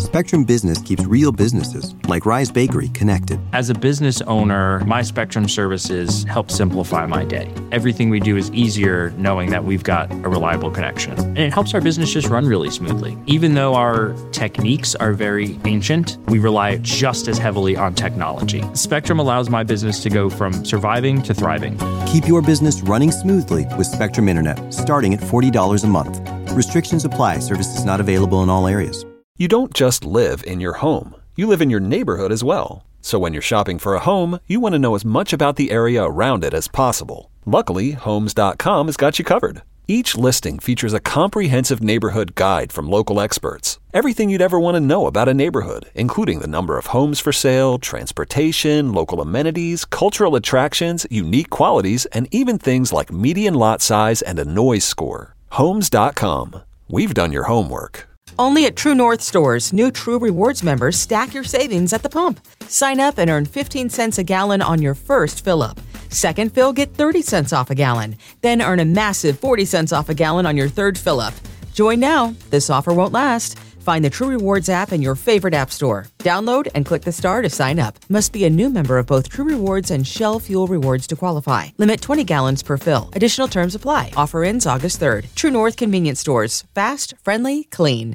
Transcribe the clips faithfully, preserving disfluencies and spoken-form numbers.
Spectrum Business keeps real businesses, like Rise Bakery, connected. As a business owner, my Spectrum services help simplify my day. Everything we do is easier knowing that we've got a reliable connection. And it helps our business just run really smoothly. Even though our techniques are very ancient, we rely just as heavily on technology. Spectrum allows my business to go from surviving to thriving. Keep your business running smoothly with Spectrum Internet, starting at forty dollars a month. Restrictions apply. Services not available in all areas. You don't just live in your home. You live in your neighborhood as well. So when you're shopping for a home, you want to know as much about the area around it as possible. Luckily, Homes dot com has got you covered. Each listing features a comprehensive neighborhood guide from local experts. Everything you'd ever want to know about a neighborhood, including the number of homes for sale, transportation, local amenities, cultural attractions, unique qualities, and even things like median lot size and a noise score. Homes dot com. We've done your homework. Only at True North stores, new True Rewards members stack your savings at the pump. Sign up and earn fifteen cents a gallon on your first fill-up. Second fill, get thirty cents off a gallon. Then earn a massive forty cents off a gallon on your third fill-up. Join now. This offer won't last. Find the True Rewards app in your favorite app store. Download and click the star to sign up. Must be a new member of both True Rewards and Shell Fuel Rewards to qualify. Limit twenty gallons per fill. Additional terms apply. Offer ends August third. True North Convenience Stores. Fast, friendly, clean.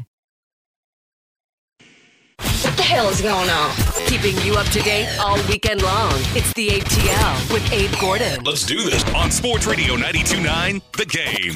What the hell is going on? Keeping you up to date all weekend long. It's the A T L with Abe Gordon. Let's do this on Sports Radio ninety-two point nine, The Game.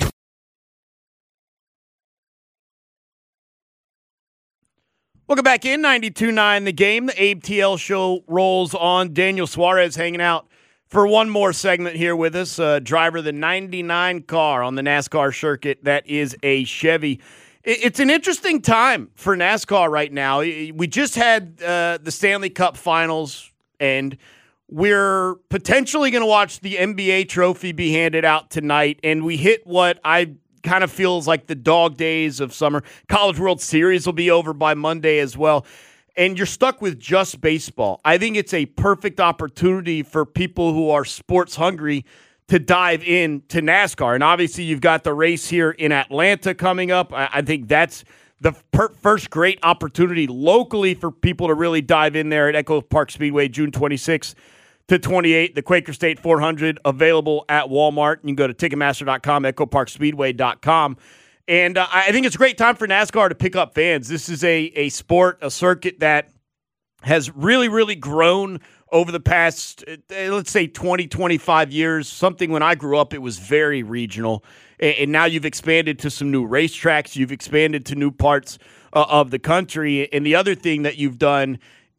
Welcome back in ninety-two point nine The Game. The Abe T L show rolls on. Daniel Suarez hanging out for one more segment here with us. Uh, driver of the ninety-nine car on the NASCAR circuit. That is a Chevy. It's an interesting time for NASCAR right now. We just had uh, the Stanley Cup Finals, and we're potentially going to watch the N B A trophy be handed out tonight, and we hit what I kind of feels like the dog days of summer. College World Series will be over by Monday as well, and you're stuck with just baseball. I think it's a perfect opportunity for people who are sports hungry to dive in to NASCAR. And obviously you've got the race here in Atlanta coming up. I, I think that's the per- first great opportunity locally for people to really dive in there at Echo Park Speedway, June twenty-sixth to twenty-eighth. The Quaker State four hundred available at Walmart. You can go to Ticketmaster dot com, Echo Park Speedway dot com. And uh, I think it's a great time for NASCAR to pick up fans. This is a, a sport, a circuit that has really, really grown over the past, let's say, twenty, twenty-five years. Something when I grew up, it was very regional. And now you've expanded to some new racetracks. You've expanded to new parts uh, of the country. And the other thing that you've done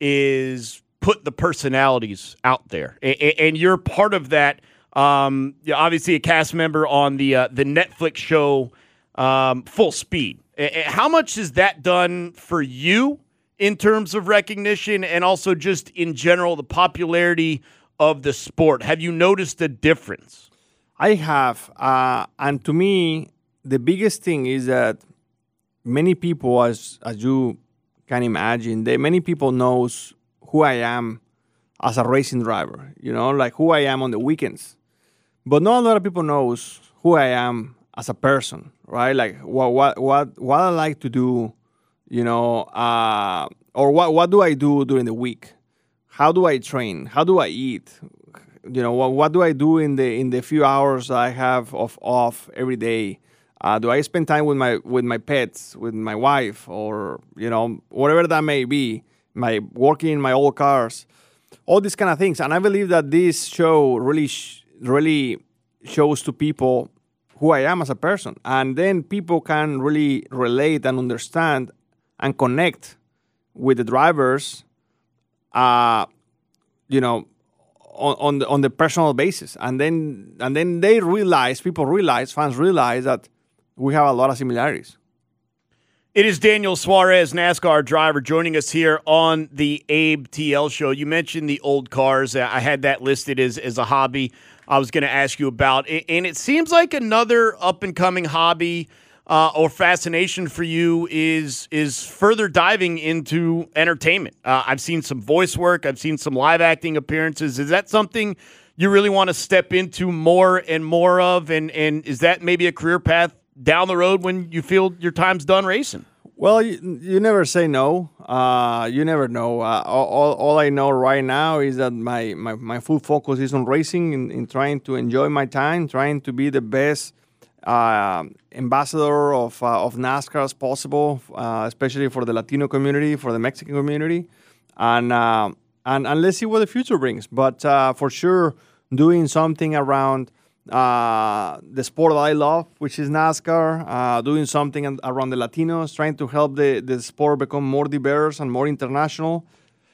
is put the personalities out there. And you're part of that. Um, you're obviously a cast member on the uh, the Netflix show um, Full Speed. How much has that done for you in terms of recognition and also just in general the popularity of the sport? Have you noticed a difference? I have. Uh, and to me, the biggest thing is that many people, as as you can imagine, they, many people knows who I am as a racing driver, you know, like who I am on the weekends. But not a lot of people knows who I am as a person, right? Like what what what, what I like to do, you know, uh, or what, what do I do during the week? How do I train? How do I eat? You know, what, what do I do in the in the few hours I have of off every day? Uh, do I spend time with my with my pets, with my wife, or you know, whatever that may be? My working in my old cars, all these kind of things. And I believe that this show really sh- really shows to people who I am as a person, and then people can really relate and understand and connect with the drivers, uh, you know, on, on the on the personal basis, and then and then they realize, people realize, fans realize that we have a lot of similarities. It is Daniel Suarez, NASCAR driver, joining us here on the Abe T L show. You mentioned the old cars. I had that listed as, as a hobby I was going to ask you about. And it seems like another up-and-coming hobby uh, or fascination for you is is further diving into entertainment. Uh, I've seen some voice work. I've seen some live acting appearances. Is that something you really want to step into more and more of? And, and is that maybe a career path down the road when you feel your time's done racing? Well, you, you never say no. Uh, you never know. Uh, all, all, all I know right now is that my, my, my full focus is on racing, in, in trying to enjoy my time, trying to be the best uh, ambassador of uh, of NASCAR as possible, uh, especially for the Latino community, for the Mexican community, and uh, and, and let's see what the future brings. But uh, for sure, doing something around uh, the sport that I love, which is NASCAR, uh, doing something around the Latinos, trying to help the, the sport become more diverse and more international.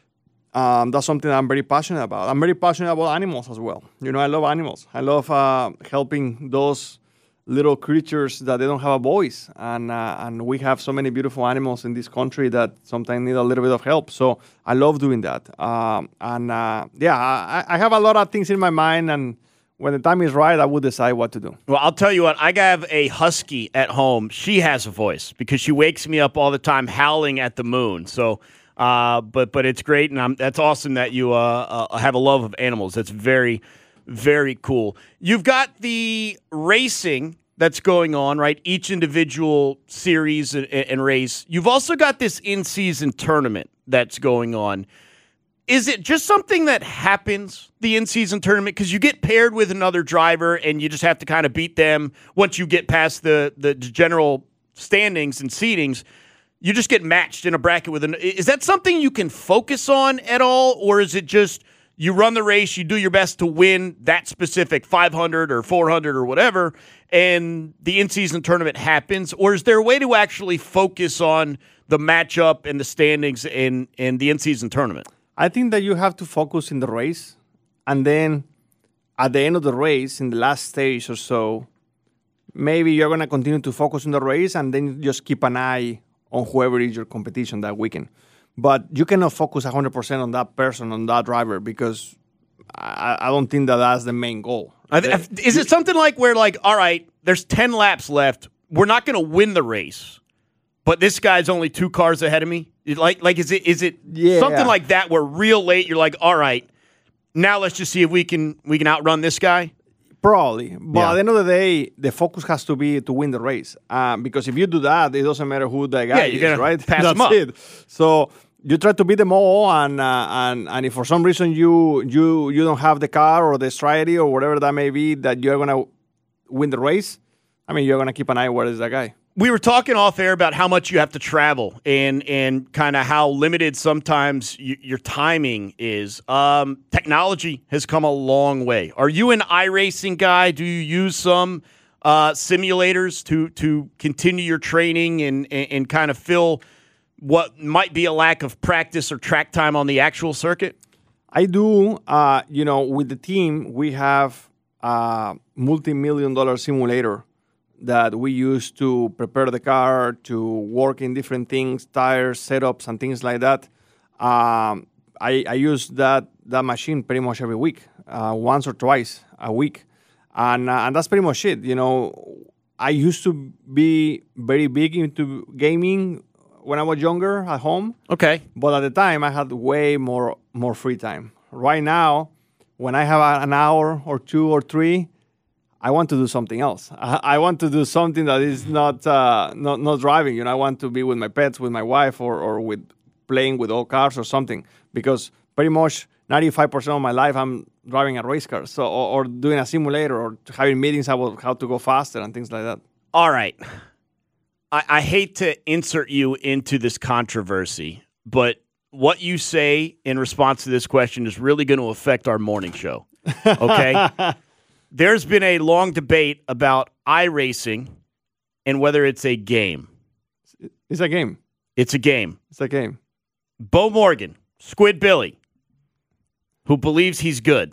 Um, that's something I'm very passionate about. I'm very passionate about animals as well. You know, I love animals. I love uh, helping those little creatures that they don't have a voice. And uh, and we have so many beautiful animals in this country that sometimes need a little bit of help. So I love doing that. Um, and uh, yeah, I, I have a lot of things in my mind, and when the time is right, I will decide what to do. Well, I'll tell you what, I have a husky at home. She has a voice because she wakes me up all the time howling at the moon. So, uh, but but it's great, and I'm, that's awesome that you uh, uh, have a love of animals. That's very, very cool. You've got the racing that's going on, right? Each individual series and, and race. You've also got this in-season tournament that's going on. Is it just something that happens, the in-season tournament, because you get paired with another driver and you just have to kind of beat them once you get past the, the general standings and seedings? You just get matched in a bracket with an. Is that something you can focus on at all, or is it just you run the race, you do your best to win that specific five hundred or four hundred or whatever, and the in-season tournament happens? Or is there a way to actually focus on the matchup and the standings in, in the in-season tournament? I think that you have to focus in the race, and then at the end of the race, in the last stage or so, maybe you're going to continue to focus on the race, and then just keep an eye on whoever is your competition that weekend. But you cannot focus one hundred percent on that person, on that driver, because I, I don't think that that's the main goal. I th- is it something like where, like, all right, there's ten laps left, we're not going to win the race, but this guy's only two cars ahead of me? Like, like is it is it yeah. something like that where real late you're like, all right, now let's just see if we can we can outrun this guy? Probably. But Yeah. at the end of the day, the focus has to be to win the race. Uh, because if you do that, it doesn't matter who the guy Yeah, you're is, gonna right? pass That's him up. it. So you try to beat them all, and uh, and and if for some reason you you you don't have the car or the strategy or whatever that may be that you're gonna win the race, I mean, you're gonna keep an eye where is that guy. We were talking off air about how much you have to travel and and kind of how limited sometimes y- your timing is. Um, technology has come a long way. Are you an iRacing guy? Do you use some uh, simulators to to continue your training and, and and kind of fill what might be a lack of practice or track time on the actual circuit? I do. Uh, you know, with the team, we have a multi-million dollar simulator that we use to prepare the car, to work in different things, tires, setups, and things like that. Um, I, I use that that machine pretty much every week, uh, once or twice a week, and uh, and that's pretty much it. You know, I used to be very big into gaming when I was younger at home. Okay. But at the time, I had way more more free time. Right now, when I have an hour or two or three, I want to do something else. I, I want to do something that is not, uh, not not driving. You know, I want to be with my pets, with my wife, or or with playing with old cars or something. Because pretty much ninety-five percent of my life, I'm driving a race car, so or, or doing a simulator, or having meetings about how to go faster and things like that. All right. I, I hate to insert you into this controversy, but what you say in response to this question is really going to affect our morning show. Okay? There's been a long debate about iRacing and whether it's a game. It's a game. It's a game. It's a game. Bo Morgan, Squid Billy, who believes he's good.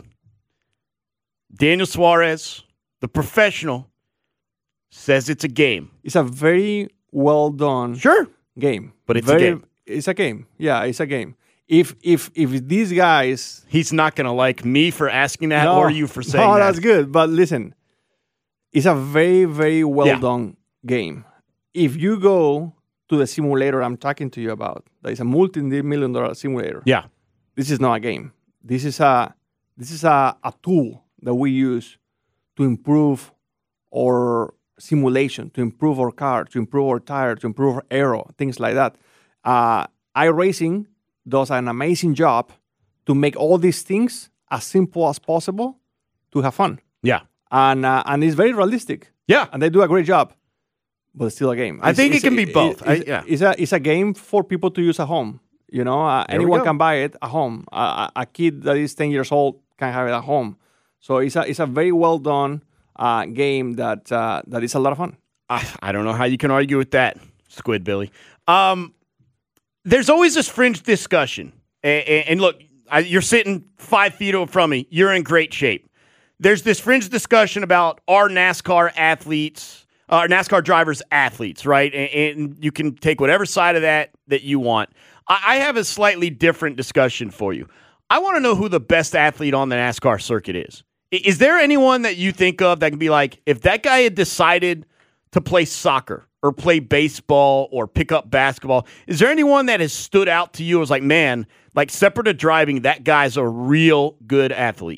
Daniel Suarez, the professional, says it's a game. It's a very well done Sure. game. But it's very, a game. It's a game. Yeah, it's a game. If if if these guys, He's not going to like me for asking that no, or you for saying no, that. that's good. But listen, it's a very very well Yeah. done game. If you go to the simulator I'm talking to you about, that is a multi-million dollar simulator. Yeah. This is not a game. This is a this is a, a tool that we use to improve our simulation to improve our car, to improve our tire, to improve our aero, things like that. Uh, iRacing does an amazing job to make all these things as simple as possible to have fun. Yeah. And uh, and it's very realistic. Yeah. And they do a great job, but it's still a game. I It's, think it's, it can be both. It's, I, yeah. it's, a, it's a game for people to use at home. You know, uh, There we anyone go. can buy it at home. Uh, a kid that is ten years old can have it at home. So it's a, it's a very well done uh, game that uh, that is a lot of fun. I, I don't know how you can argue with that, Squid Billy. Um, there's always this fringe discussion. And, and look, I, you're sitting five feet from me. You're in great shape. There's this fringe discussion about are NASCAR athletes, uh, NASCAR drivers athletes, right? And, and you can take whatever side of that that you want. I, I have a slightly different discussion for you. I want to know who the best athlete on the NASCAR circuit is. I, is there anyone that you think of that can be like, if that guy had decided to play soccer or play baseball or pick up basketball, is there anyone that has stood out to you as like, man, like separate of driving, that guy's a real good athlete?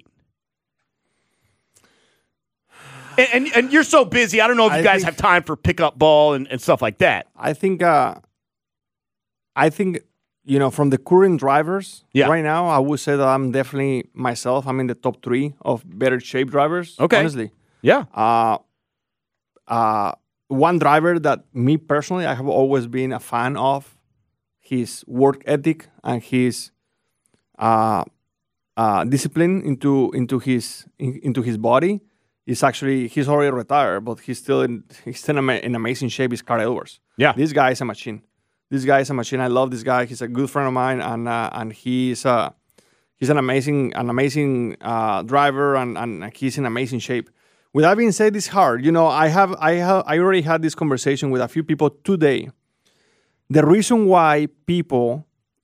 And, and and you're so busy, I don't know if you I guys think, have time for pickup ball and, and stuff like that. I think, uh, I think, you know, from the current drivers Yeah. right now, I would say that I'm definitely myself. I'm in the top three of better shape drivers. Okay. Honestly. Yeah. Uh, uh, one driver that me personally, I have always been a fan of his work ethic and his uh, uh, discipline into into his in, into his body. Is actually he's already retired, but he's still in he's still in, ama- in amazing shape. Is Carl Edwards. Yeah. This guy is a machine. This guy is a machine. I love this guy. He's a good friend of mine, and uh, and he's uh, he's an amazing an amazing uh, driver, and, and he's in amazing shape. With that being said, it's hard. You know, I have I have I already had this conversation with a few people today. The reason why people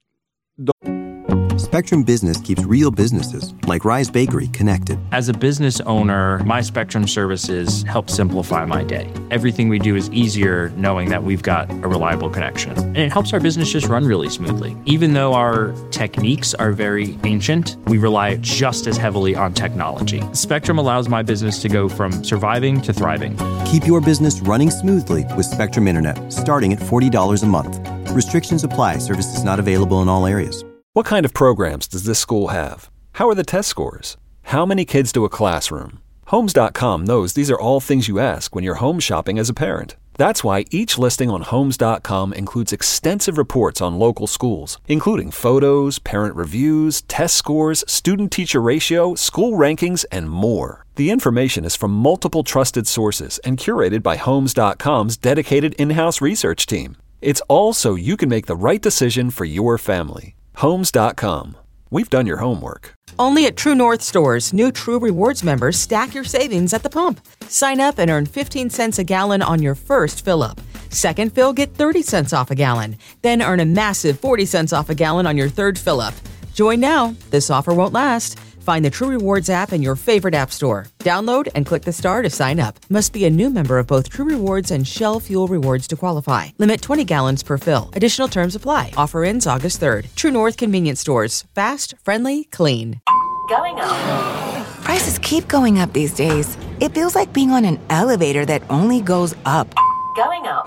Spectrum Business keeps real businesses, like Rise Bakery, connected. As a business owner, my Spectrum services help simplify my day. Everything we do is easier knowing that we've got a reliable connection. And it helps our business just run really smoothly. Even though our techniques are very ancient, we rely just as heavily on technology. Spectrum allows my business to go from surviving to thriving. Keep your business running smoothly with Spectrum Internet, starting at forty dollars a month. Restrictions apply. Services not available in all areas. What kind of programs does this school have? How are the test scores? How many kids do a classroom? Homes dot com knows these are all things you ask when you're home shopping as a parent. That's why each listing on Homes dot com includes extensive reports on local schools, including photos, parent reviews, test scores, student-teacher ratio, school rankings, and more. The information is from multiple trusted sources and curated by Homes dot com's dedicated in-house research team. It's all so you can make the right decision for your family. Homes dot com. We've done your homework. Only at True North stores, new True Rewards members stack your savings at the pump. Sign up and earn fifteen cents a gallon on your first fill-up. Second fill, get thirty cents off a gallon. Then earn a massive forty cents off a gallon on your third fill-up. Join now. This offer won't last. Find the True Rewards app in your favorite app store. Download and click the star to sign up. Must be a new member of both True Rewards and Shell Fuel Rewards to qualify. Limit twenty gallons per fill. Additional terms apply. Offer ends August third. True North Convenience Stores. Fast, friendly, clean. Going up. Prices keep going up these days. It feels like being on an elevator that only goes up. Going up.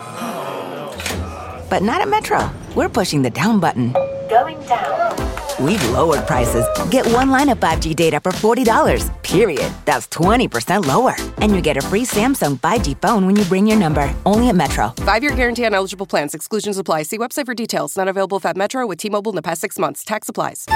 But not at Metro. We're pushing the down button. Going down. We've lowered prices. Get one line of five G data for forty dollars, period. That's twenty percent lower. And you get a free Samsung five G phone when you bring your number. Only at Metro. Five-year guarantee on eligible plans. Exclusions apply. See website for details. Not available at Metro with T-Mobile in the past six months. Tax applies.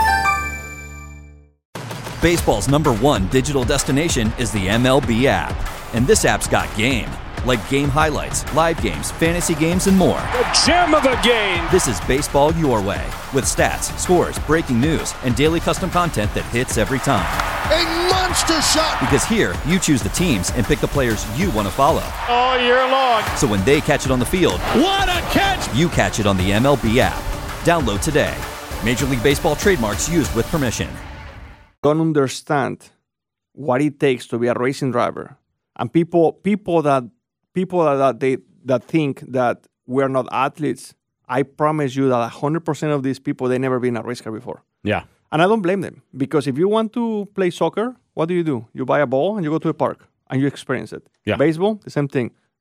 Baseball's number one digital destination is the M L B app. And this app's got game. Like game highlights, live games, fantasy games, and more. The gem of a game! This is baseball your way. With stats, scores, breaking news, and daily custom content that hits every time. A monster shot! Because here, you choose the teams and pick the players you want to follow. All year long. So when they catch it on the field, what a catch! You catch it on the M L B app. Download today. Major League Baseball trademarks used with permission. Don't understand what it takes to be a racing driver. And people people that people that they that think that we're not athletes, I promise you that one hundred percent of these people, they never been a race car before. Yeah. And I don't blame them, because if you want to play soccer, what do you do? You buy a ball and you go to a park and you experience it. Yeah. Baseball, the same thing.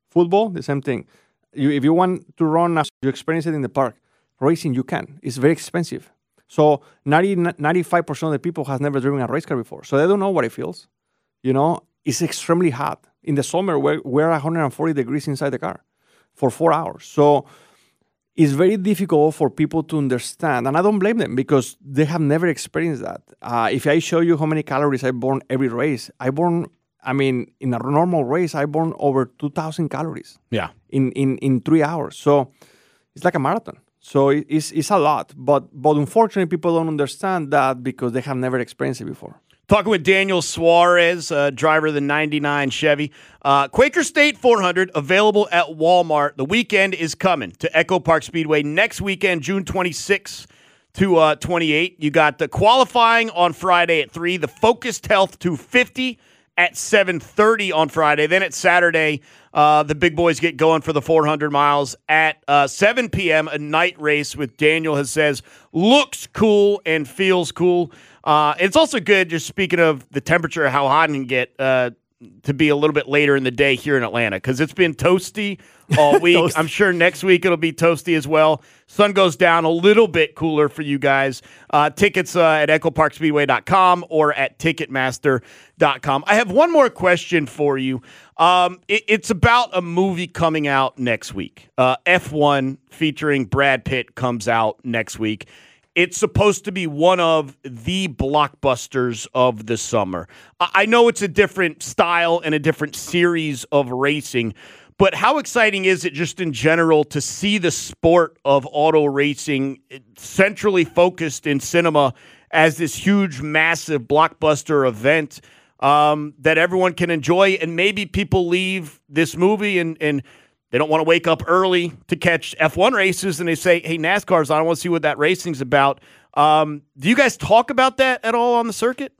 Football, the same thing. You, if you want to run, as you experience it in the park. Racing, you can. It's very expensive. So ninety, ninety-five percent of the people has never driven a race car before. So they don't know what it feels. You know, it's extremely hot. In the summer, we're, we're one hundred forty degrees inside the car for four hours. So it's very difficult for people to understand. And I don't blame them because they have never experienced that. Uh, if I show you how many calories I burn every race, I burn, I mean, in a normal race, I burn over two thousand calories. Yeah. In, in, in three hours. So it's like a marathon. So it's, it's a lot. But, but unfortunately, people don't understand that because they have never experienced it before. Talking with Daniel Suarez, uh, driver of the ninety-nine Chevy. Uh, Quaker State four hundred, available at Walmart. The weekend is coming to Echo Park Speedway next weekend, June twenty-sixth to uh, twenty-eighth. You got the qualifying on Friday at three, the Focused Health two fifty at seven thirty on Friday. Then at Saturday, uh, the big boys get going for the four hundred miles at uh, seven p.m., a night race with Daniel has says looks cool and feels cool. Uh, it's also good, just speaking of the temperature, how hot it can get, uh, to be a little bit later in the day here in Atlanta because it's been toasty all week. Toasty. I'm sure next week it'll be toasty as well. Sun goes down a little bit cooler for you guys. Uh, tickets uh, at echo park speedway dot com or at ticketmaster dot com. I have one more question for you. Um, it, it's about a movie coming out next week. Uh, F one featuring Brad Pitt comes out next week. It's supposed to be one of the blockbusters of the summer. I know it's a different style and a different series of racing, but how exciting is it just in general to see the sport of auto racing centrally focused in cinema as this huge, massive blockbuster event um, that everyone can enjoy, and maybe people leave this movie and, and they don't want to wake up early to catch F one races, and they say, hey, NASCAR's on. I want to see what that racing's about. Um, do you guys talk about that at all on the circuit?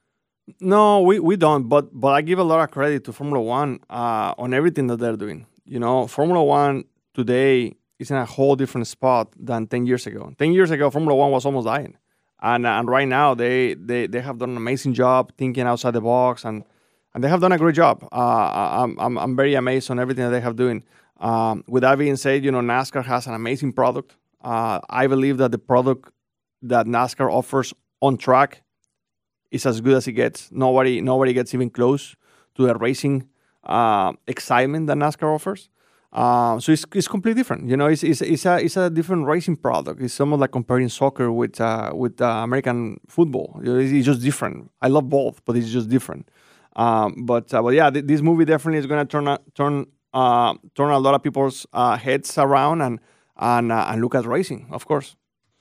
No, we, we don't, but but I give a lot of credit to Formula One uh, on everything that they're doing. You know, Formula One today is in a whole different spot than ten years ago. ten years ago, Formula One was almost dying. And and right now, they, they, they have done an amazing job thinking outside the box, and, and they have done a great job. Uh, I'm, I'm, I'm very amazed on everything that they have doing. Um, with that being said, you know, NASCAR has an amazing product. Uh, I believe that the product that NASCAR offers on track is as good as it gets. Nobody, nobody gets even close to the racing uh, excitement that NASCAR offers. Uh, so it's it's completely different. You know, it's it's it's a it's a different racing product. It's somewhat like comparing soccer with uh, with uh, American football. You know, it's, it's just different. I love both, but it's just different. Um, but uh, but yeah, th- this movie definitely is going to turn turn. Uh, turn a lot of people's uh, heads around and and, uh, and look at racing, of course.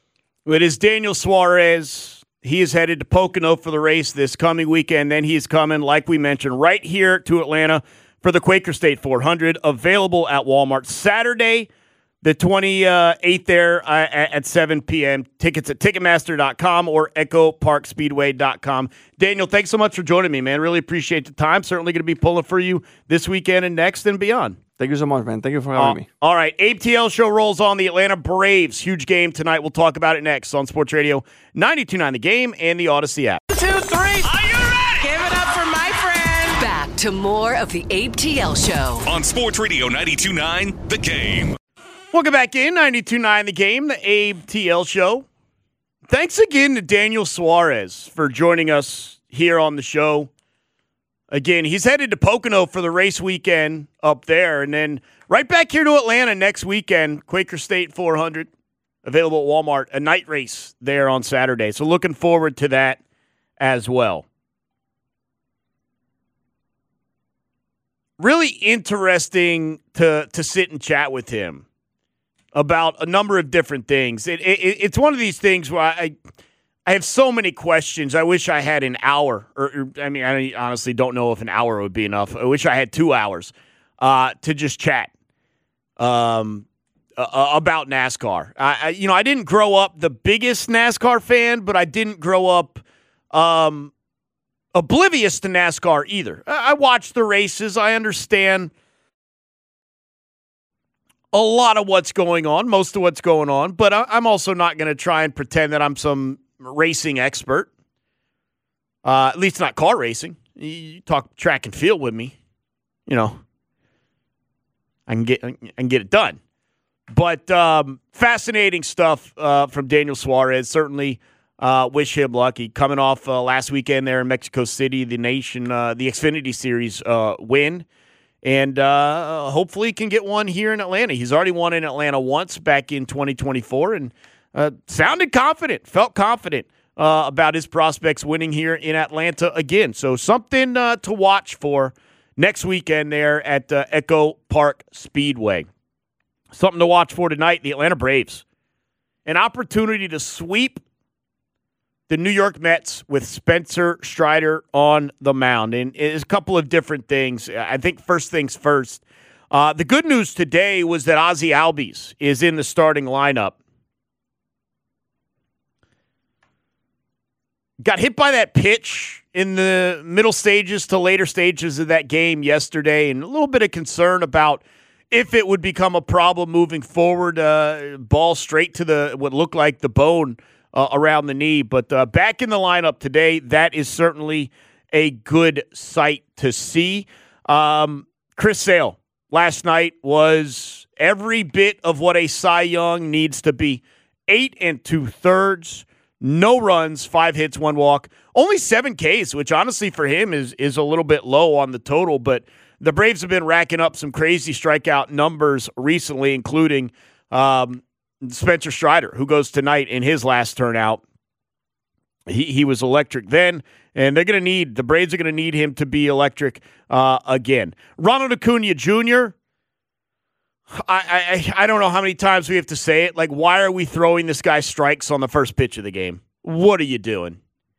It is Daniel Suarez. He is headed to Pocono for the race this coming weekend. Then he is coming, like we mentioned, right here to Atlanta for the Quaker State four hundred, available at Walmart Saturday, the twenty-eighth there uh, at seven p.m. Tickets at ticketmaster dot com or echo park speedway dot com. Daniel, thanks so much for joining me, man. Really appreciate the time. Certainly going to be pulling for you this weekend and next and beyond. Thank you so much, man. Thank you for having uh, me. All right, A T L show rolls on. The Atlanta Braves. Huge game tonight. We'll talk about it next on Sports Radio ninety-two point nine The Game and the Odyssey app. Two, three. Are you ready? Give it up for my friend. Back to more of the A T L show on Sports Radio ninety-two point nine The Game. Welcome back in, ninety-two point nine The Game, the Abe T L Show. Thanks again to Daniel Suarez for joining us here on the show. Again, he's headed to Pocono for the race weekend up there, and then right back here to Atlanta next weekend, Quaker State four hundred, available at Walmart, a night race there on Saturday. So looking forward to that as well. Really interesting to, to sit and chat with him about a number of different things. It, it, it's one of these things where I I have so many questions. I wish I had an hour. Or, or I mean, I honestly don't know if an hour would be enough. I wish I had two hours uh, to just chat um, uh, about NASCAR. I, I, you know, I didn't grow up the biggest NASCAR fan, but I didn't grow up um, oblivious to NASCAR either. I, I watched the races. I understand a lot of what's going on, most of what's going on, but I, I'm also not going to try and pretend that I'm some racing expert, uh, at least not car racing. You talk track and field with me, you know. I can get I can get it done. But um, fascinating stuff uh, from Daniel Suarez. Certainly uh, wish him luck. He coming off uh, last weekend there in Mexico City, the Nation, uh, the Xfinity Series uh, win. And uh, hopefully can get one here in Atlanta. He's already won in Atlanta once back in twenty twenty-four and uh, sounded confident, felt confident uh, about his prospects winning here in Atlanta again. So something uh, to watch for next weekend there at uh, Echo Park Speedway. Something to watch for tonight, the Atlanta Braves. An opportunity to sweep the New York Mets with Spencer Strider on the mound. And it's a couple of different things. I think first things first. Uh, the good news today was that Ozzie Albies is in the starting lineup. Got hit by that pitch in the middle stages to later stages of that game yesterday, and a little bit of concern about if it would become a problem moving forward. Uh, ball straight to the what looked like the bone Uh, around the knee, but uh, back in the lineup today, that is certainly a good sight to see. Um, Chris Sale last night was every bit of what a Cy Young needs to be. Eight and two-thirds, no runs, five hits, one walk, only seven Ks, which honestly for him is, is a little bit low on the total, but the Braves have been racking up some crazy strikeout numbers recently, including um, Spencer Strider, who goes tonight in his last turnout. He he was electric then, and they're going to need, the Braves are going to need him to be electric uh, again. Ronald Acuna Junior, I, I I don't know how many times we have to say it. Like, why are we throwing this guy strikes on the first pitch of the game? What are you doing?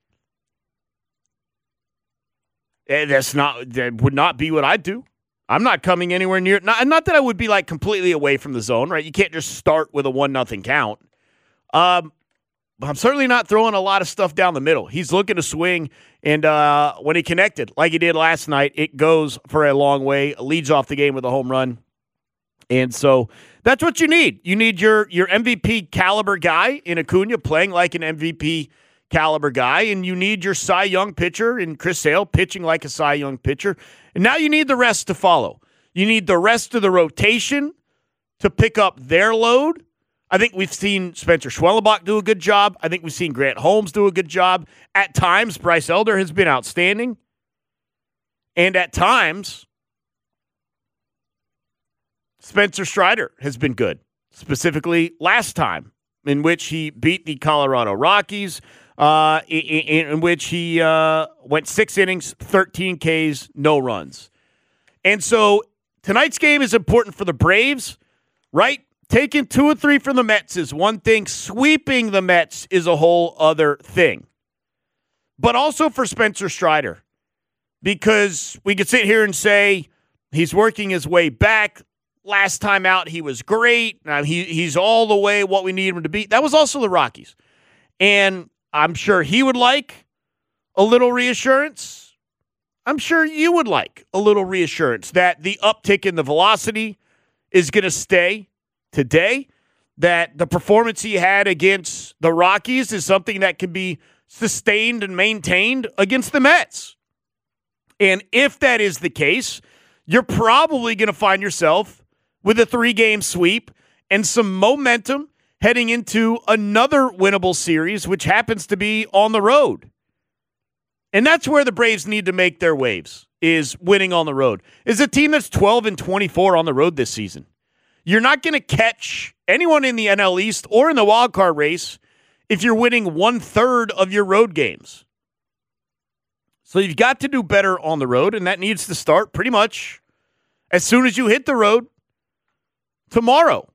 And that's not, that would not be what I'd do. I'm not coming anywhere near it. Not, not that I would be like completely away from the zone, right? You can't just start with a one nothing count. Um, but I'm certainly not throwing a lot of stuff down the middle. He's looking to swing, and uh, when he connected, like he did last night, it goes for a long way. Leads off the game with a home run. And so that's what you need. You need your your M V P caliber guy in Acuna playing like an M V P caliber guy, and you need your Cy Young pitcher in Chris Sale pitching like a Cy Young pitcher. And now you need the rest to follow. You need the rest of the rotation to pick up their load. I think we've seen Spencer Schwellenbach do a good job. I think we've seen Grant Holmes do a good job. At times, Bryce Elder has been outstanding. And at times, Spencer Strider has been good, specifically last time, in which he beat the Colorado Rockies, uh, in, in which he uh, went six innings, thirteen Ks, no runs. And so tonight's game is important for the Braves, right? Taking two or three from the Mets is one thing. Sweeping the Mets is a whole other thing. But also for Spencer Strider, because we could sit here and say he's working his way back. Last time out, he was great. Now he he's all the way what we need him to be. That was also the Rockies. And I'm sure he would like a little reassurance. I'm sure you would like a little reassurance that the uptick in the velocity is going to stay today, that the performance he had against the Rockies is something that can be sustained and maintained against the Mets. And if that is the case, you're probably going to find yourself with a three-game sweep and some momentum heading into another winnable series, which happens to be on the road. And that's where the Braves need to make their waves, is winning on the road. Is a team that's twelve and twenty-four on the road this season. You're not going to catch anyone in the N L East or in the wild card race if you're winning one-third of your road games. So you've got to do better on the road, and that needs to start pretty much as soon as you hit the road tomorrow.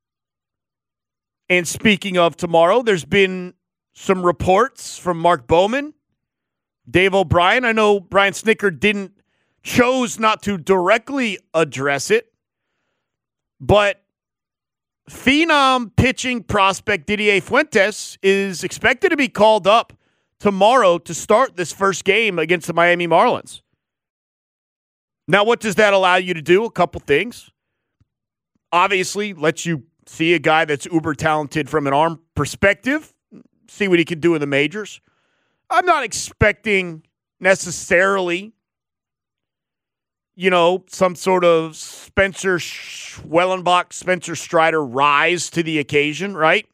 And speaking of tomorrow, there's been some reports from Mark Bowman, Dave O'Brien. I know Brian Snitker didn't chose not to directly address it, but phenom pitching prospect Didier Fuentes is expected to be called up tomorrow to start this first game against the Miami Marlins. Now, what does that allow you to do? A couple things. Obviously, lets you see a guy that's uber talented from an arm perspective, see what he can do in the majors. I'm not expecting necessarily you know, some sort of Spencer Schwellenbach, Spencer Strider rise to the occasion, right?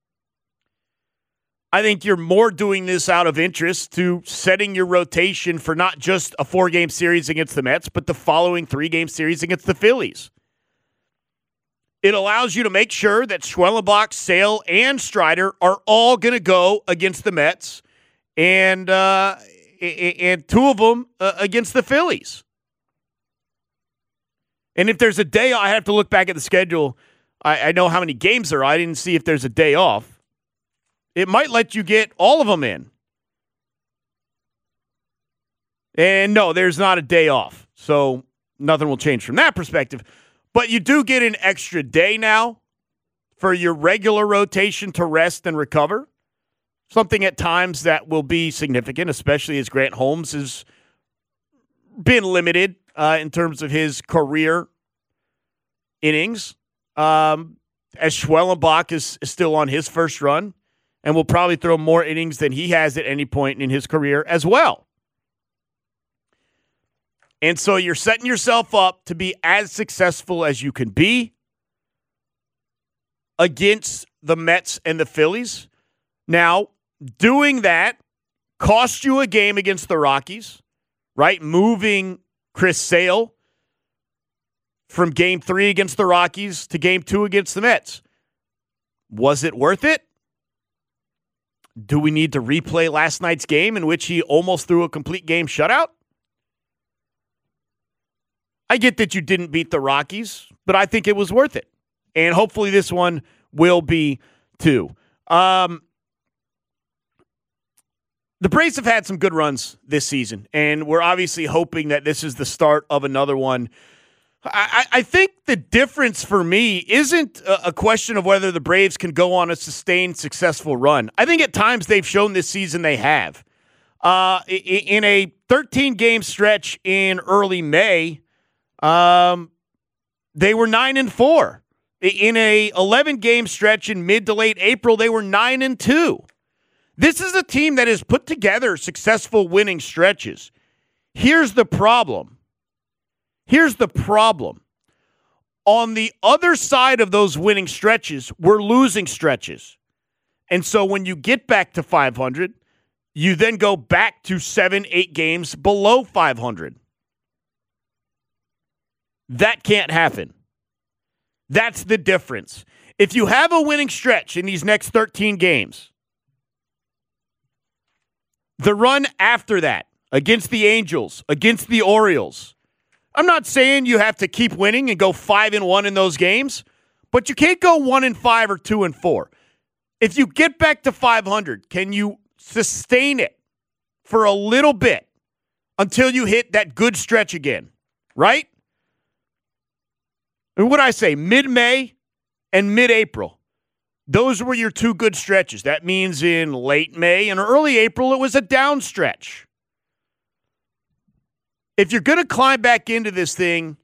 I think you're more doing this out of interest to setting your rotation for not just a four-game series against the Mets, but the following three-game series against the Phillies. It allows you to make sure that Schwellenbach, Sale, and Strider are all going to go against the Mets, and uh, and two of them uh, against the Phillies. And if there's a day, I have to look back at the schedule. I, I know how many games there are. I didn't see if there's a day off. It might let you get all of them in. And no, there's not a day off. So nothing will change from that perspective. But you do get an extra day now for your regular rotation to rest and recover. Something at times that will be significant, especially as Grant Holmes has been limited uh, in terms of his career innings. Um, as Schwellenbach is, is still on his first run. And will probably throw more innings than he has at any point in his career as well. And so you're setting yourself up to be as successful as you can be against the Mets and the Phillies. Now, doing that cost you a game against the Rockies, right? Moving Chris Sale from game three against the Rockies to game two against the Mets. Was it worth it? Do we need to replay last night's game in which he almost threw a complete game shutout? I get that you didn't beat the Rockies, but I think it was worth it. And hopefully this one will be too. Um, the Braves have had some good runs this season, and we're obviously hoping that this is the start of another one. I, I think the difference for me isn't a question of whether the Braves can go on a sustained, successful run. I think at times they've shown this season they have. Uh, in a thirteen-game stretch in early May, um, they were nine and four. In a eleven-game stretch in mid to late April, they were nine and two. This is a team that has put together successful winning stretches. Here's the problem. Here's the problem. On the other side of those winning stretches, we're losing stretches. And so when you get back to five hundred, you then go back to seven, eight games below five hundred. That can't happen. That's the difference. If you have a winning stretch in these next thirteen games, the run after that, against the Angels, against the Orioles, I'm not saying you have to keep winning and go five and one in those games, but you can't go one and five or two and four. If you get back to five hundred, can you sustain it for a little bit until you hit that good stretch again? Right? And what I say, mid-May and mid-April, those were your two good stretches. That means in late May and early April, it was a down stretch. If you're going to climb back into this thing,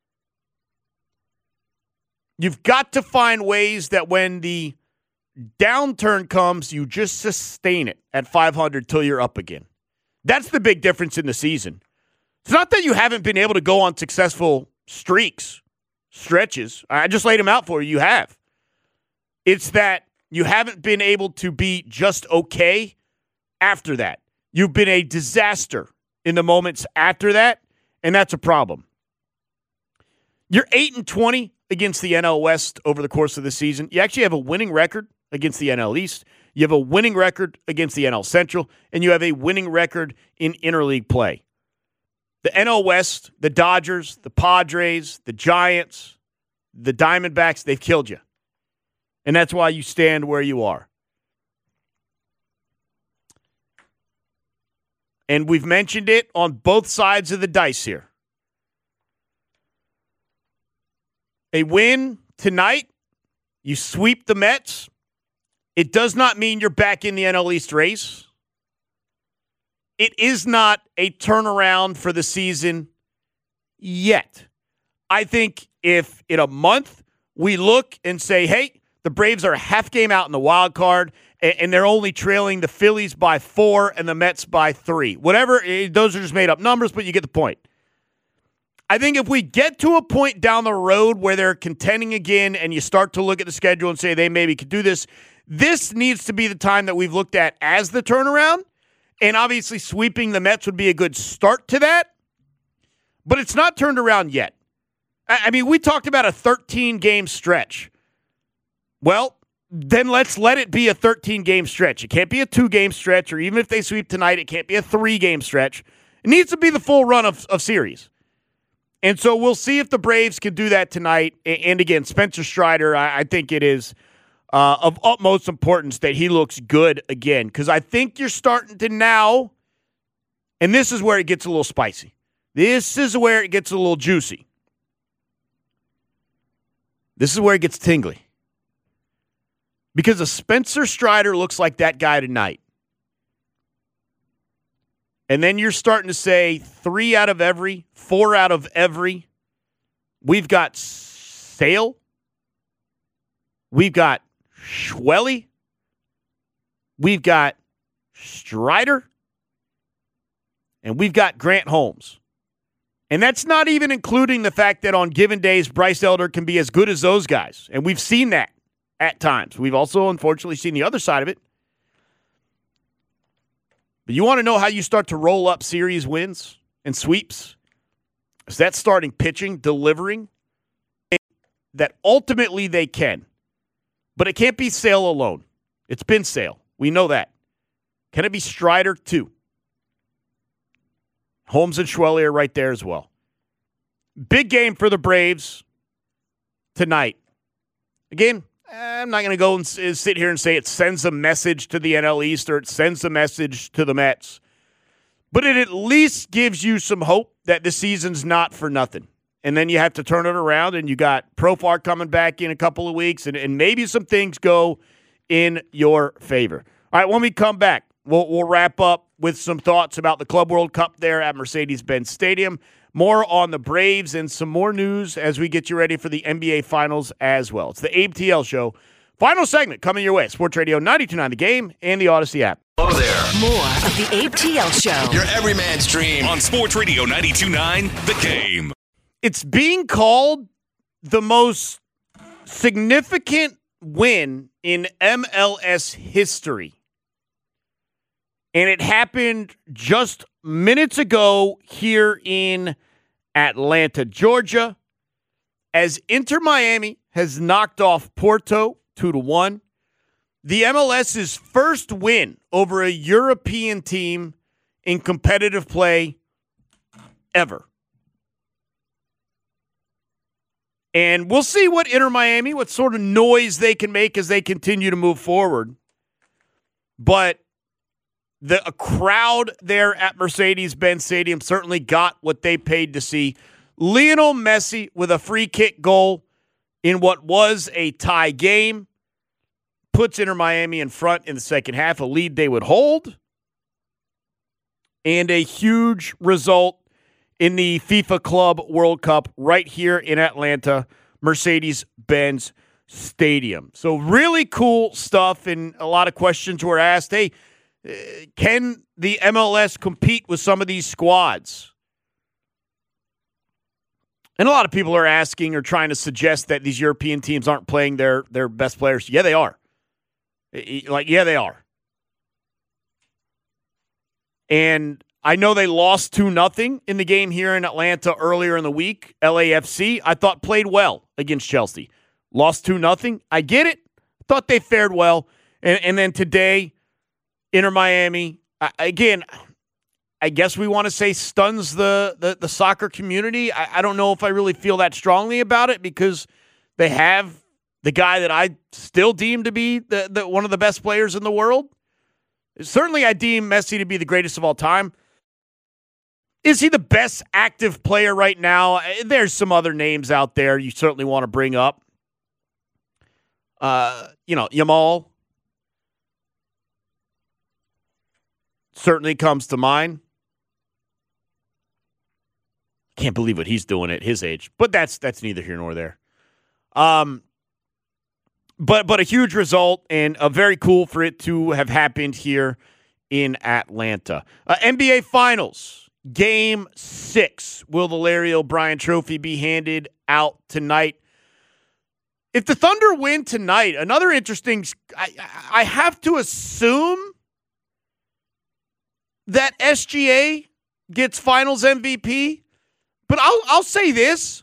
you've got to find ways that when the downturn comes, you just sustain it at five hundred till you're up again. That's the big difference in the season. It's not that you haven't been able to go on successful streaks, stretches. I just laid them out for you. You have. It's that you haven't been able to be just okay after that. You've been a disaster in the moments after that, and that's a problem. You're eight and twenty against the N L West over the course of the season. You actually have a winning record against the N L East. You have a winning record against the N L Central, and you have a winning record in interleague play. The N L West, the Dodgers, the Padres, the Giants, the Diamondbacks, they've killed you. And that's why you stand where you are. And we've mentioned it on both sides of the dice here. A win tonight, you sweep the Mets. It does not mean you're back in the N L East race. It is not a turnaround for the season yet. I think if in a month we look and say, hey, the Braves are a half game out in the wild card, and they're only trailing the Phillies by four and the Mets by three. Whatever, those are just made up numbers, but you get the point. I think if we get to a point down the road where they're contending again and you start to look at the schedule and say they maybe could do this, this needs to be the time that we've looked at as the turnaround. And obviously sweeping the Mets would be a good start to that. But it's not turned around yet. I mean, we talked about a thirteen-game stretch. Well, then let's let it be a thirteen-game stretch. It can't be a two-game stretch, or even if they sweep tonight, it can't be a three-game stretch. It needs to be the full run of, of series. And so we'll see if the Braves can do that tonight. And again, Spencer Strider, I, I think it is uh, of utmost importance that he looks good again, because I think you're starting to now, and this is where it gets a little spicy. This is where it gets a little juicy. This is where it gets tingly. Because a Spencer Strider looks like that guy tonight. And then you're starting to say three out of every, four out of every. We've got Sale. We've got Schwelly. We've got Strider. And we've got Grant Holmes. And that's not even including the fact that on given days, Bryce Elder can be as good as those guys. And we've seen that at times. We've also, unfortunately, seen the other side of it. But you want to know how you start to roll up series wins and sweeps? Is that starting pitching, delivering? That ultimately they can. But it can't be Sale alone. It's been Sale. We know that. Can it be Strider too? Holmes and Schwelly are right there as well. Big game for the Braves tonight. Again, I'm not going to go and sit here and say it sends a message to the N L East or it sends a message to the Mets. But it at least gives you some hope that the season's not for nothing. And then you have to turn it around, and you got Profar coming back in a couple of weeks, and, and maybe some things go in your favor. All right, when we come back, we'll, we'll wrap up with some thoughts about the Club World Cup there at Mercedes-Benz Stadium. More on the Braves and some more news as we get you ready for the N B A Finals as well. It's the A B T L Show. Final segment coming your way. Sports Radio ninety-two point nine The Game and the Odyssey app. Hello there. More of the A B T L Show. Your everyman's dream on Sports Radio ninety-two point nine The Game. It's being called the most significant win in M L S history. And it happened just minutes ago here in Atlanta, Georgia, as Inter Miami has knocked off Porto two to one. The MLS's first win over a European team in competitive play ever. And we'll see what Inter Miami, what sort of noise they can make as they continue to move forward. But the a crowd there at Mercedes-Benz Stadium certainly got what they paid to see. Lionel Messi with a free kick goal in what was a tie game puts Inter Miami in front in the second half, a lead they would hold, and a huge result in the FIFA Club World Cup right here in Atlanta, Mercedes-Benz Stadium. So really cool stuff, and a lot of questions were asked. Hey, can the M L S compete with some of these squads? And a lot of people are asking or trying to suggest that these European teams aren't playing their, their best players. Yeah, they are. Like, yeah, they are. And I know they lost two nothing in the game here in Atlanta earlier in the week. L A F C, I thought, played well against Chelsea. Lost two nothing. I get it. Thought they fared well. And, and then today, Inter Miami, uh, again, I guess we want to say stuns the, the, the soccer community. I, I don't know if I really feel that strongly about it because they have the guy that I still deem to be the, the one of the best players in the world. Certainly I deem Messi to be the greatest of all time. Is he the best active player right now? There's some other names out there you certainly want to bring up. Uh, you know, Yamal certainly comes to mind. Can't believe what he's doing at his age, but that's that's neither here nor there. Um, but but a huge result and a very cool for it to have happened here in Atlanta. Uh, N B A Finals Game six. Will the Larry O'Brien Trophy be handed out tonight? If the Thunder win tonight, another interesting, I, I have to assume that S G A gets Finals M V P. But I'll I'll say this.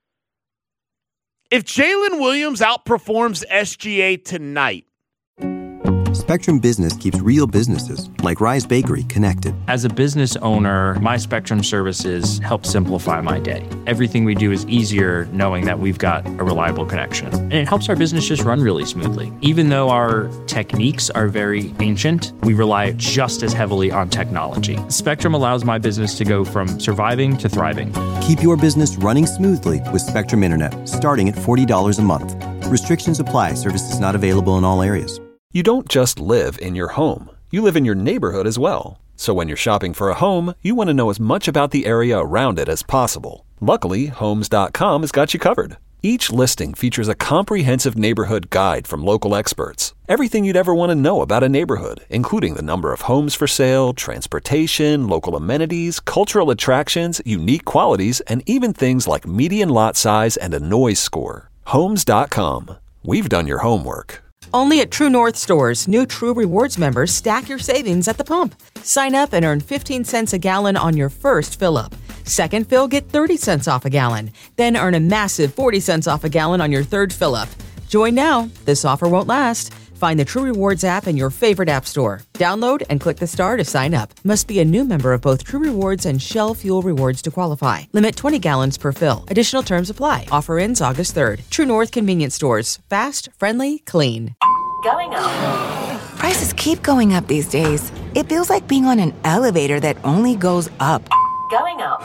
If Jalen Williams outperforms S G A tonight, Spectrum Business keeps real businesses, like Rise Bakery, connected. As a business owner, my Spectrum services help simplify my day. Everything we do is easier knowing that we've got a reliable connection. And it helps our business just run really smoothly. Even though our techniques are very ancient, we rely just as heavily on technology. Spectrum allows my business to go from surviving to thriving. Keep your business running smoothly with Spectrum Internet, starting at forty dollars a month. Restrictions apply. Services not available in all areas. You don't just live in your home. You live in your neighborhood as well. So when you're shopping for a home, you want to know as much about the area around it as possible. Luckily, Homes dot com has got you covered. Each listing features a comprehensive neighborhood guide from local experts. Everything you'd ever want to know about a neighborhood, including the number of homes for sale, transportation, local amenities, cultural attractions, unique qualities, and even things like median lot size and a noise score. Homes dot com. We've done your homework. Only at True North stores, new True Rewards members stack your savings at the pump. Sign up and earn fifteen cents a gallon on your first fill-up. Second fill, get thirty cents off a gallon. Then earn a massive forty cents off a gallon on your third fill-up. Join now. This offer won't last. Find the True Rewards app in your favorite app store. Download and click the star to sign up. Must be a new member of both True Rewards and Shell Fuel Rewards to qualify. Limit twenty gallons per fill. Additional terms apply. Offer ends August third. True North Convenience Stores. Fast, friendly, clean. Going up. Prices keep going up these days. It feels like being on an elevator that only goes up. Going up.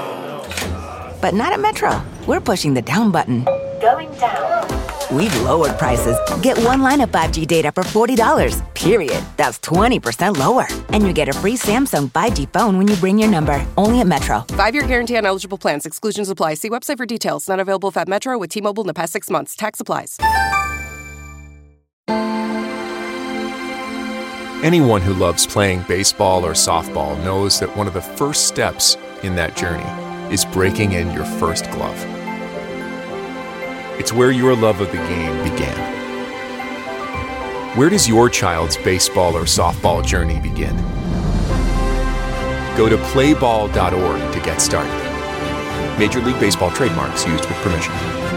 But not at Metro. We're pushing the down button. Going down. We've lowered prices. Get one line of five G data for forty dollars, period. That's twenty percent lower. And you get a free Samsung five G phone when you bring your number. Only at Metro. Five-year guarantee on eligible plans. Exclusions apply. See website for details. Not available at Metro with T-Mobile in the past six months. Tax applies. Anyone who loves playing baseball or softball knows that one of the first steps in that journey is breaking in your first glove. It's where your love of the game began. Where does your child's baseball or softball journey begin? Go to play ball dot org to get started. Major League Baseball trademarks used with permission.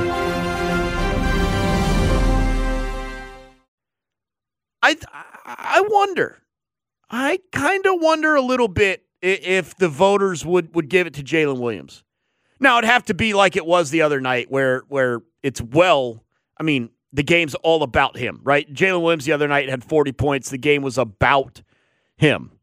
I I wonder. I kind of wonder a little bit if the voters would, would give it to Jalen Williams. Now, it'd have to be like it was the other night where where it's well, I mean, the game's all about him, right? Jalen Williams the other night had forty points. The game was about him.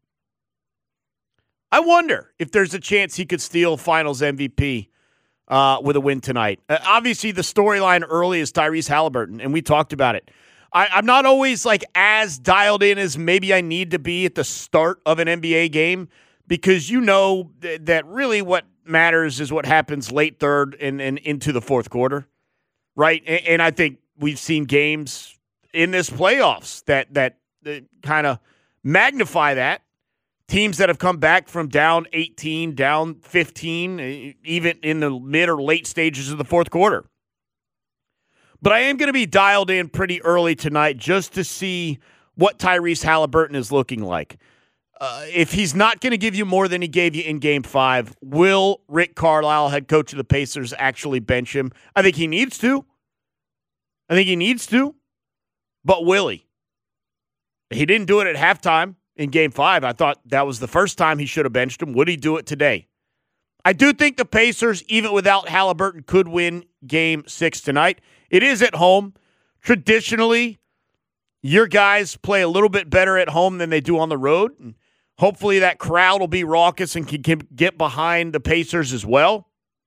I wonder if there's a chance he could steal Finals M V P uh, with a win tonight. Uh, obviously, the storyline early is Tyrese Halliburton, and we talked about it. I, I'm not always like as dialed in as maybe I need to be at the start of an N B A game because you know th- that really what matters is what happens late third and, and into the fourth quarter, right? And, and I think we've seen games in this playoffs that that, that kind of magnify that. Teams that have come back from down eighteen, down fifteen, even in the mid or late stages of the fourth quarter. But I am going to be dialed in pretty early tonight just to see what Tyrese Halliburton is looking like. Uh, if he's not going to give you more than he gave you in Game five, will Rick Carlisle, head coach of the Pacers, actually bench him? I think he needs to. I think he needs to. But will he? He didn't do it at halftime in Game five. I thought that was the first time he should have benched him. Would he do it today? I do think the Pacers, even without Halliburton, could win Game six tonight. It is at home. Traditionally, your guys play a little bit better at home than they do on the road. And hopefully that crowd will be raucous and can get behind the Pacers as well.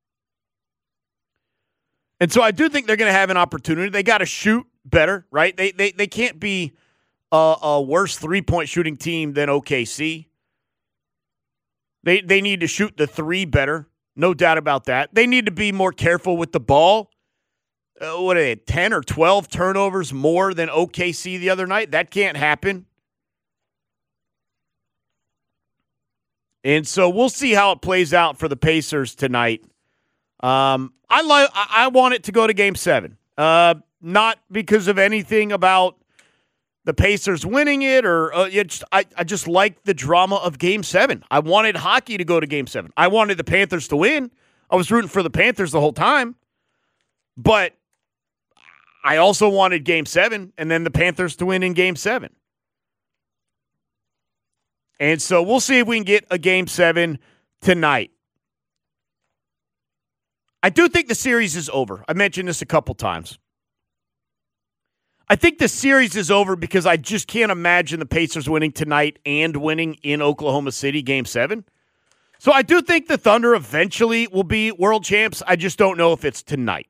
And so I do think they're going to have an opportunity. They got to shoot better, right? They they they can't be a, a worse three-point shooting team than O K C. They they need to shoot the three better, no doubt about that. They need to be more careful with the ball. Uh, what are they, ten or twelve turnovers more than O K C the other night? That can't happen. And so we'll see how it plays out for the Pacers tonight. Um, I like. I want it to go to Game Seven. Uh, not because of anything about the Pacers winning it, or uh, it just, I. I just like the drama of Game Seven. I wanted hockey to go to Game Seven. I wanted the Panthers to win. I was rooting for the Panthers the whole time, but I also wanted Game Seven, and then the Panthers to win in Game Seven. And so we'll see if we can get a Game Seven tonight. I do think the series is over. I mentioned this a couple times. I think the series is over because I just can't imagine the Pacers winning tonight and winning in Oklahoma City Game seven. So I do think the Thunder eventually will be world champs. I just don't know if it's tonight.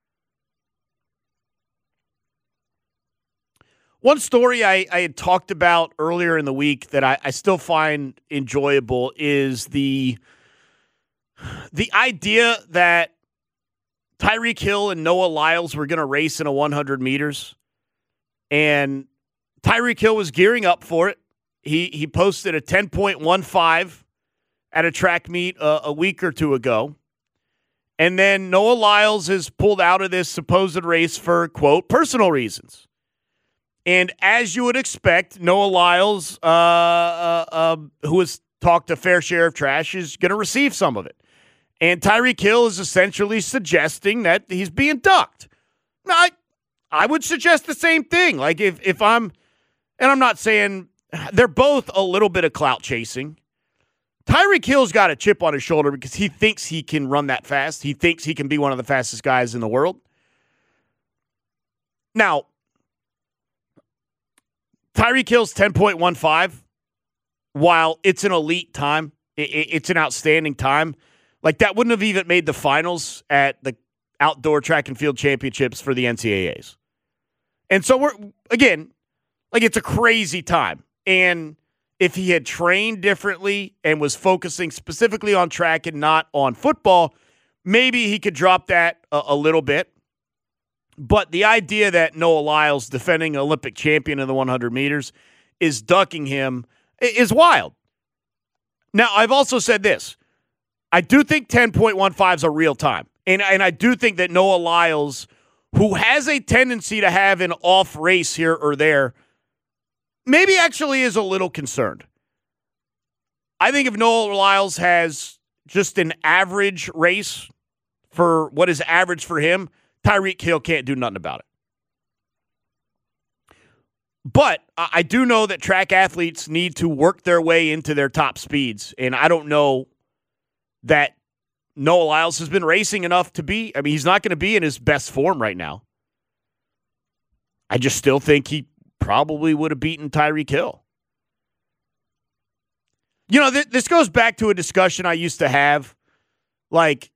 One story I, I had talked about earlier in the week that I, I still find enjoyable is the, the idea that Tyreek Hill and Noah Lyles were going to race in a one hundred meters, and Tyreek Hill was gearing up for it. He he posted a ten point one five at a track meet a, a week or two ago, and then Noah Lyles has pulled out of this supposed race for, quote, personal reasons. And as you would expect, Noah Lyles, uh, uh, uh, who has talked a fair share of trash, is going to receive some of it. And Tyreek Hill is essentially suggesting that he's being ducked. Now, I, I would suggest the same thing. Like, if, if I'm, and I'm not saying, they're both a little bit of clout chasing. Tyreek Hill's got a chip on his shoulder because he thinks he can run that fast. He thinks he can be one of the fastest guys in the world. Now, Tyreek Hill's ten point one five, while it's an elite time, it, it, it's an outstanding time. Like, that wouldn't have even made the finals at the outdoor track and field championships for the N C double A's. And so we're, again, like, it's a crazy time. And if he had trained differently and was focusing specifically on track and not on football, maybe he could drop that a, a little bit. But the idea that Noah Lyles, defending Olympic champion in the one hundred meters, is ducking him is wild. Now, I've also said this. I do think ten point one five is a real time. And, and I do think that Noah Lyles, who has a tendency to have an off race here or there, maybe actually is a little concerned. I think if Noah Lyles has just an average race for what is average for him, Tyreek Hill can't do nothing about it. But I do know that track athletes need to work their way into their top speeds, and I don't know that Noah Lyles has been racing enough to be, I mean, he's not going to be in his best form right now. I just still think he probably would have beaten Tyreek Hill. You know, th- this goes back to a discussion I used to have. Like,